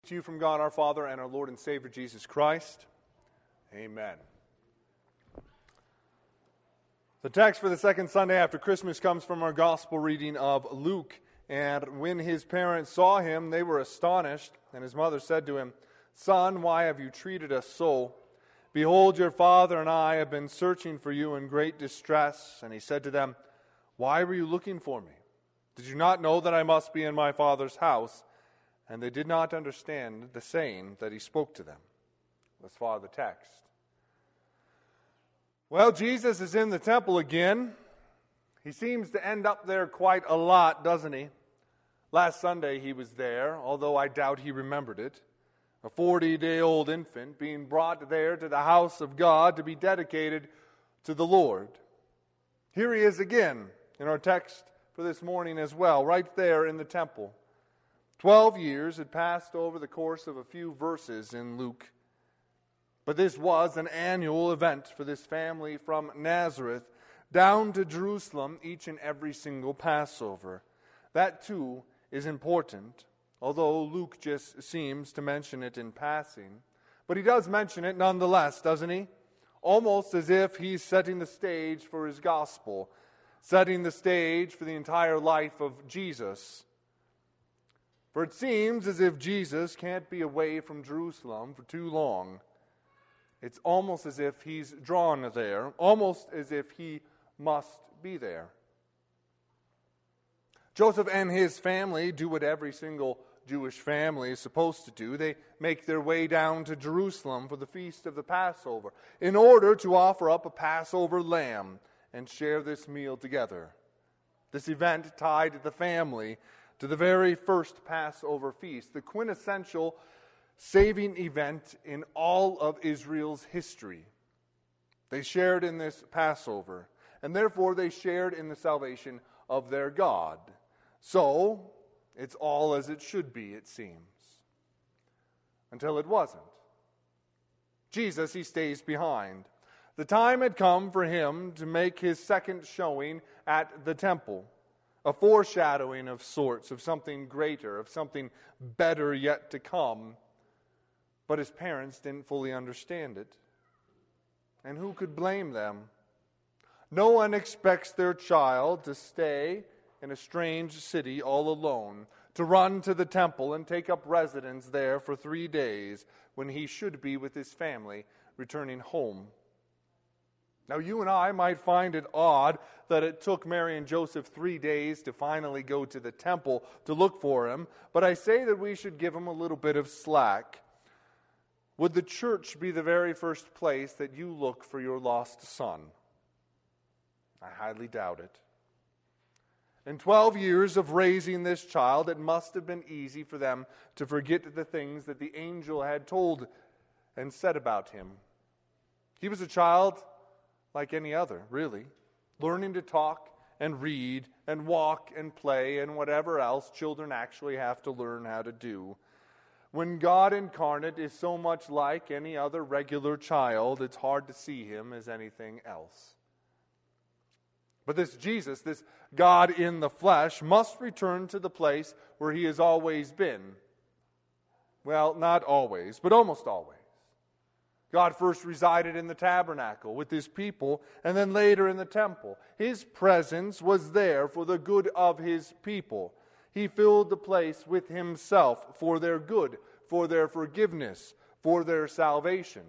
To you from God our Father and our Lord and Savior Jesus Christ. Amen. The text for the second Sunday after Christmas comes from our gospel reading of Luke. And when his parents saw him, they were astonished. And his mother said to him, "Son, why have you treated us so? Behold, your father and I have been searching for you in great distress." And he said to them, "Why were you looking for me? Did you not know that I must be in my Father's house?" And they did not understand the saying that he spoke to them. Thus far the text. Well, Jesus is in the temple again. He seems to end up there quite a lot, doesn't he? Last Sunday he was there, although I doubt he remembered it. A 40-day-old infant being brought there to the house of God to be dedicated to the Lord. Here he is again in our text for this morning as well, right there in the temple. 12 years had passed over the course of a few verses in Luke. But this was an annual event for this family from Nazareth down to Jerusalem each and every single Passover. That too is important, although Luke just seems to mention it in passing. But he does mention it nonetheless, doesn't he? Almost as if he's setting the stage for his gospel, setting the stage for the entire life of Jesus. For it seems as if Jesus can't be away from Jerusalem for too long. It's almost as if he's drawn there, almost as if he must be there. Joseph and his family do what every single Jewish family is supposed to do. They make their way down to Jerusalem for the feast of the Passover in order to offer up a Passover lamb and share this meal together. This event tied the family to the very first Passover feast, the quintessential saving event in all of Israel's history. They shared in this Passover, and therefore they shared in the salvation of their God. So, it's all as it should be, it seems. Until it wasn't. Jesus, he stays behind. The time had come for him to make his second showing at the temple. A foreshadowing of sorts, of something greater, of something better yet to come. But his parents didn't fully understand it. And who could blame them? No one expects their child to stay in a strange city all alone, to run to the temple and take up residence there for 3 days when he should be with his family returning home. Now, you and I might find it odd that it took Mary and Joseph 3 days to finally go to the temple to look for him, but I say that we should give him a little bit of slack. Would the church be the very first place that you look for your lost son? I highly doubt it. In 12 years of raising this child, it must have been easy for them to forget the things that the angel had told and said about him. He was a child like any other, really, learning to talk and read and walk and play and whatever else children actually have to learn how to do. When God incarnate is so much like any other regular child, it's hard to see him as anything else. But this Jesus, this God in the flesh, must return to the place where he has always been. Well, not always, but almost always. God first resided in the tabernacle with his people, and then later in the temple. His presence was there for the good of his people. He filled the place with himself for their good, for their forgiveness, for their salvation.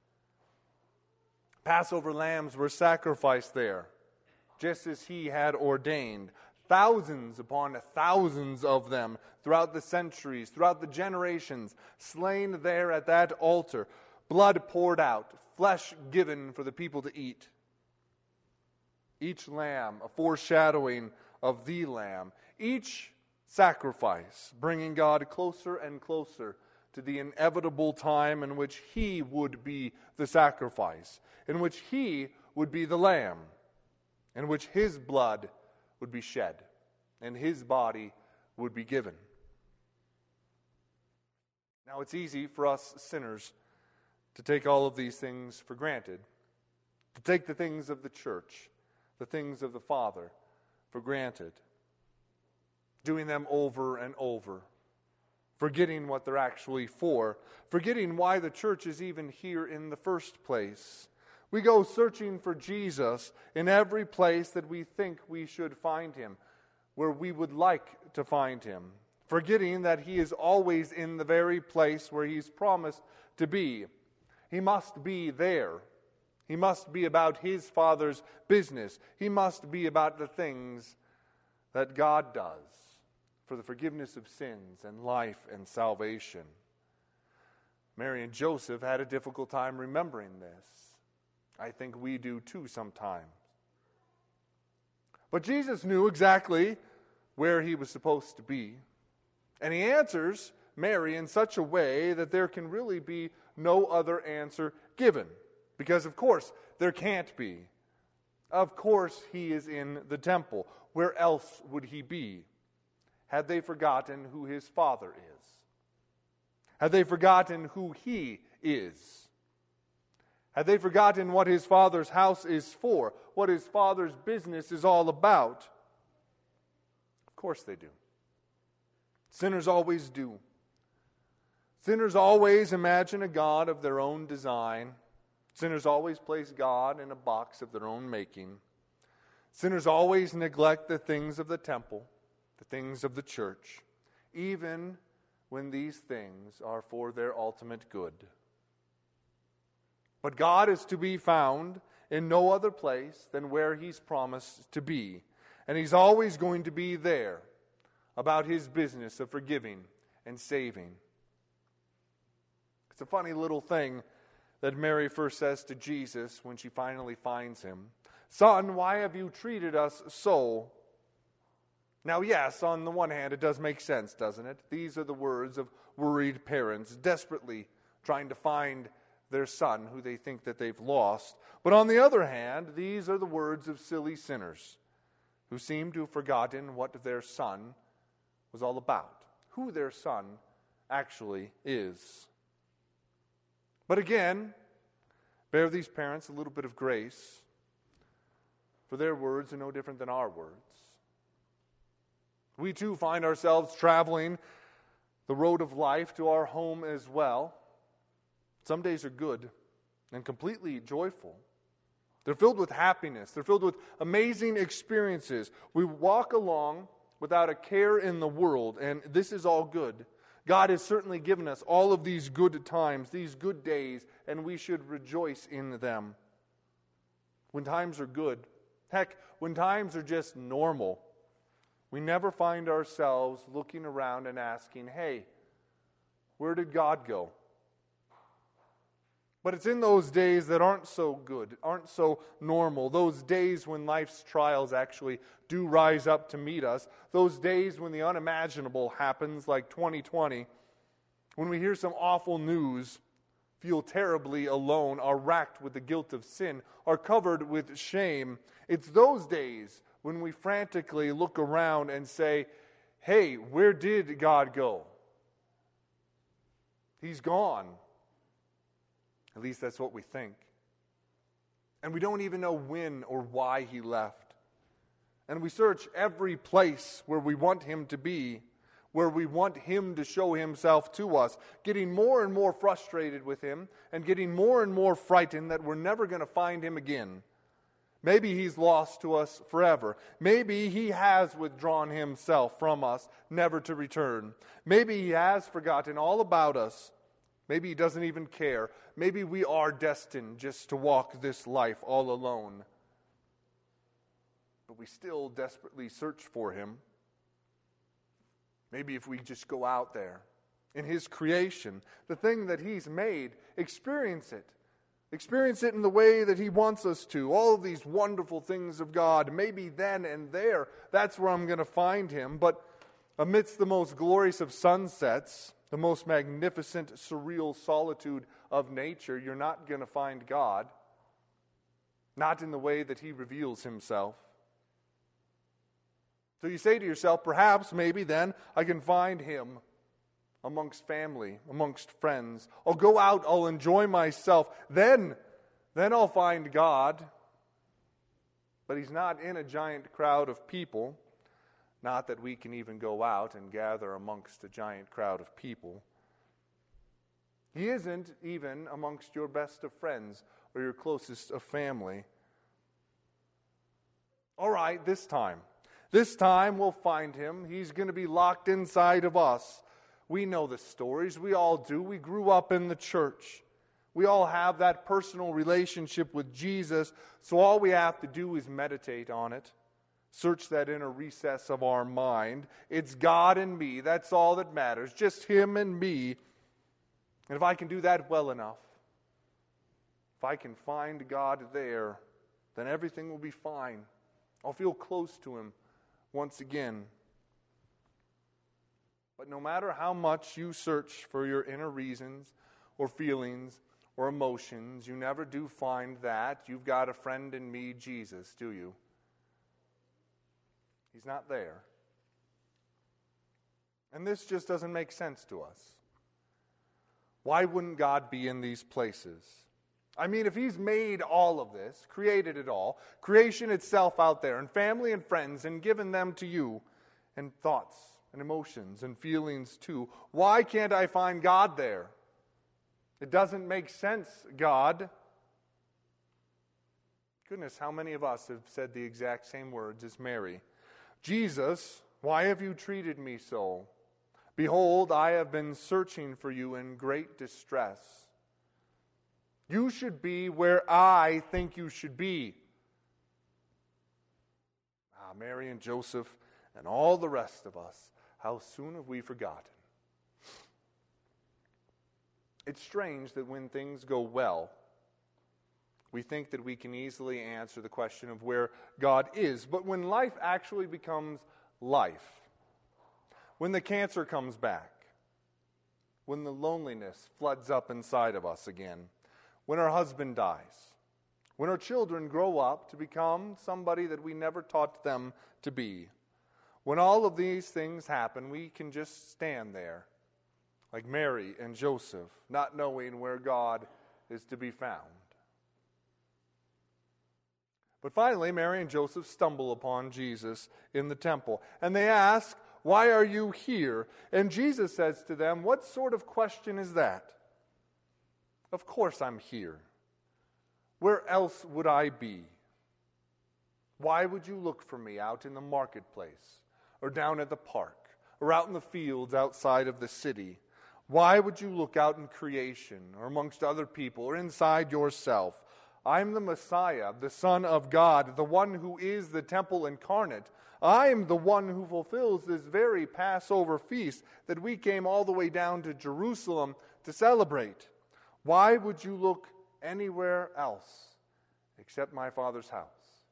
Passover lambs were sacrificed there, just as he had ordained. Thousands upon thousands of them throughout the centuries, throughout the generations, slain there at that altar. Blood poured out, flesh given for the people to eat. Each lamb, a foreshadowing of the Lamb. Each sacrifice, bringing God closer and closer to the inevitable time in which he would be the sacrifice, in which he would be the Lamb, in which his blood would be shed, and his body would be given. Now, it's easy for us sinners to take all of these things for granted, to take the things of the church, the things of the Father, for granted, doing them over and over, forgetting what they're actually for, forgetting why the church is even here in the first place. We go searching for Jesus in every place that we think we should find him, where we would like to find him, forgetting that he is always in the very place where he's promised to be. He must be there. He must be about his Father's business. He must be about the things that God does for the forgiveness of sins and life and salvation. Mary and Joseph had a difficult time remembering this. I think we do too sometimes. But Jesus knew exactly where he was supposed to be. And he answers Mary in such a way that there can really be no other answer given. Because, of course, there can't be. Of course, he is in the temple. Where else would he be? Had they forgotten who his Father is? Had they forgotten who he is? Had they forgotten what his Father's house is for? What his Father's business is all about? Of course they do. Sinners always do. Sinners always imagine a God of their own design. Sinners always place God in a box of their own making. Sinners always neglect the things of the temple, the things of the church, even when these things are for their ultimate good. But God is to be found in no other place than where he's promised to be. And he's always going to be there about his business of forgiving and saving. It's a funny little thing that Mary first says to Jesus when she finally finds him. Son, why have you treated us so? Now, yes, on the one hand, it does make sense, doesn't it? These are the words of worried parents desperately trying to find their son who they think that they've lost. But on the other hand, these are the words of silly sinners who seem to have forgotten what their son was all about, who their son actually is. But again, bear these parents a little bit of grace, for their words are no different than our words. We too find ourselves traveling the road of life to our home as well. Some days are good and completely joyful. They're filled with happiness. They're filled with amazing experiences. We walk along without a care in the world, and this is all good. God has certainly given us all of these good times, these good days, and we should rejoice in them. When times are good, heck, when times are just normal, we never find ourselves looking around and asking, hey, where did God go? But it's in those days that aren't so good, aren't so normal, those days when life's trials actually do rise up to meet us, those days when the unimaginable happens, like 2020, when we hear some awful news, feel terribly alone, are racked with the guilt of sin, are covered with shame. It's those days when we frantically look around and say, hey, where did God go? He's gone. At least that's what we think. And we don't even know when or why he left. And we search every place where we want him to be, where we want him to show himself to us, getting more and more frustrated with him and getting more and more frightened that we're never going to find him again. Maybe he's lost to us forever. Maybe he has withdrawn himself from us, never to return. Maybe he has forgotten all about us. Maybe he doesn't even care. Maybe we are destined just to walk this life all alone. But we still desperately search for him. Maybe if we just go out there in his creation, the thing that he's made, experience it. Experience it in the way that he wants us to. All of these wonderful things of God. Maybe then and there, that's where I'm going to find him. But amidst the most glorious of sunsets, the most magnificent, surreal solitude of nature, you're not going to find God. Not in the way that he reveals himself. So you say to yourself, perhaps, maybe then, I can find him amongst family, amongst friends. I'll go out, I'll enjoy myself. Then I'll find God. But he's not in a giant crowd of people. Not that we can even go out and gather amongst a giant crowd of people. He isn't even amongst your best of friends or your closest of family. All right, this time we'll find him. He's going to be locked inside of us. We know the stories. We all do. We grew up in the church. We all have that personal relationship with Jesus, so all we have to do is meditate on it. Search that inner recess of our mind. It's God and me. That's all that matters. Just Him and me. And if I can do that well enough, if I can find God there, then everything will be fine. I'll feel close to Him once again. But no matter how much you search for your inner reasons or feelings or emotions, you never do find that. You've got a friend in me, Jesus, do you? He's not there. And this just doesn't make sense to us. Why wouldn't God be in these places? I mean, if He's made all of this, created it all, creation itself out there, and family and friends, and given them to you, and thoughts and emotions and feelings too, why can't I find God there? It doesn't make sense, God. Goodness, how many of us have said the exact same words as Mary? Jesus, why have you treated me so? Behold, I have been searching for you in great distress. You should be where I think you should be. Mary and Joseph and all the rest of us, how soon have we forgotten? It's strange that when things go well, we think that we can easily answer the question of where God is. But when life actually becomes life, when the cancer comes back, when the loneliness floods up inside of us again, when our husband dies, when our children grow up to become somebody that we never taught them to be, when all of these things happen, we can just stand there like Mary and Joseph, not knowing where God is to be found. But finally, Mary and Joseph stumble upon Jesus in the temple, and they ask, "Why are you here?" And Jesus says to them, "What sort of question is that? Of course I'm here. Where else would I be? Why would you look for me out in the marketplace, or down at the park, or out in the fields outside of the city? Why would you look out in creation, or amongst other people, or inside yourself? I'm the Messiah, the Son of God, the one who is the temple incarnate. I'm the one who fulfills this very Passover feast that we came all the way down to Jerusalem to celebrate. Why would you look anywhere else except my Father's house?"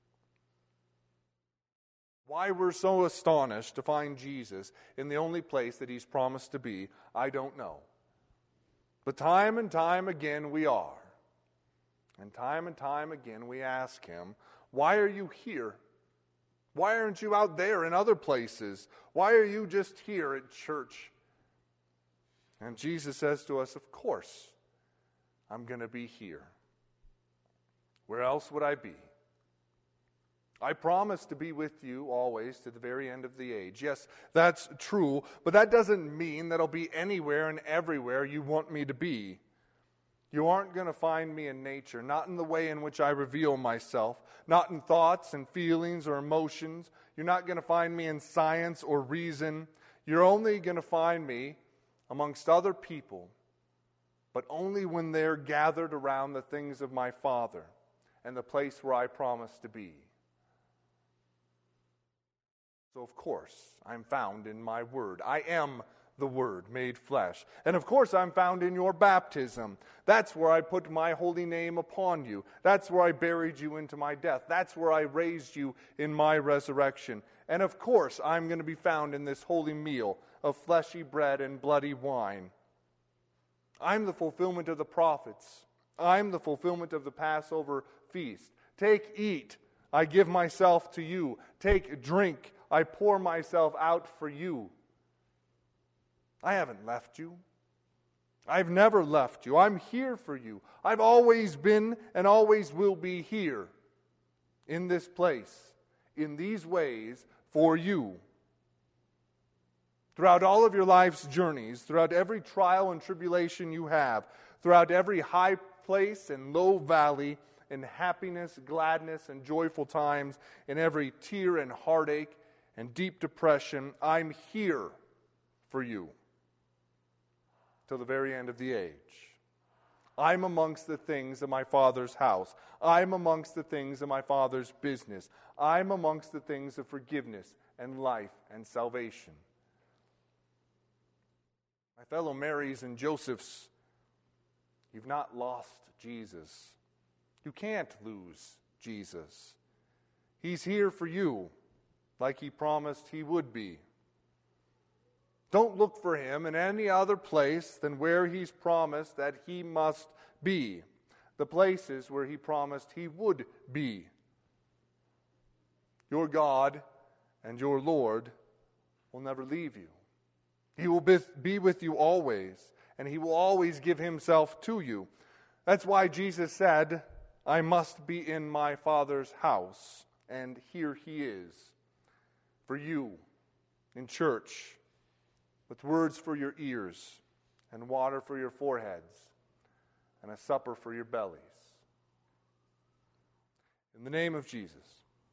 Why we're so astonished to find Jesus in the only place that He's promised to be, I don't know. But time and time again we are. And time again we ask Him, "Why are you here? Why aren't you out there in other places? Why are you just here at church?" And Jesus says to us, "Of course, I'm going to be here. Where else would I be? I promise to be with you always to the very end of the age." Yes, that's true, but that doesn't mean that I'll be anywhere and everywhere you want me to be. You aren't going to find me in nature, not in the way in which I reveal myself, not in thoughts and feelings or emotions. You're not going to find me in science or reason. You're only going to find me amongst other people, but only when they're gathered around the things of my Father and the place where I promise to be. So, of course, I'm found in my Word. I am the Word made flesh. And of course I'm found in your baptism. That's where I put my holy name upon you. That's where I buried you into my death. That's where I raised you in my resurrection. And of course I'm going to be found in this holy meal of fleshy bread and bloody wine. I'm the fulfillment of the prophets. I'm the fulfillment of the Passover feast. Take, eat. I give myself to you. Take, drink. I pour myself out for you. I haven't left you. I've never left you. I'm here for you. I've always been and always will be here in this place, in these ways, for you. Throughout all of your life's journeys, throughout every trial and tribulation you have, throughout every high place and low valley, in happiness, gladness, and joyful times, in every tear and heartache and deep depression, I'm here for you till the very end of the age. I'm amongst the things of my Father's house. I'm amongst the things of my Father's business. I'm amongst the things of forgiveness and life and salvation. My fellow Marys and Josephs, you've not lost Jesus. You can't lose Jesus. He's here for you, like he promised he would be. Don't look for him in any other place than where he's promised that he must be, the places where he promised he would be. Your God and your Lord will never leave you. He will be with you always, and he will always give himself to you. That's why Jesus said, I must be in my Father's house, and here he is for you in church, with words for your ears, and water for your foreheads, and a supper for your bellies. In the name of Jesus.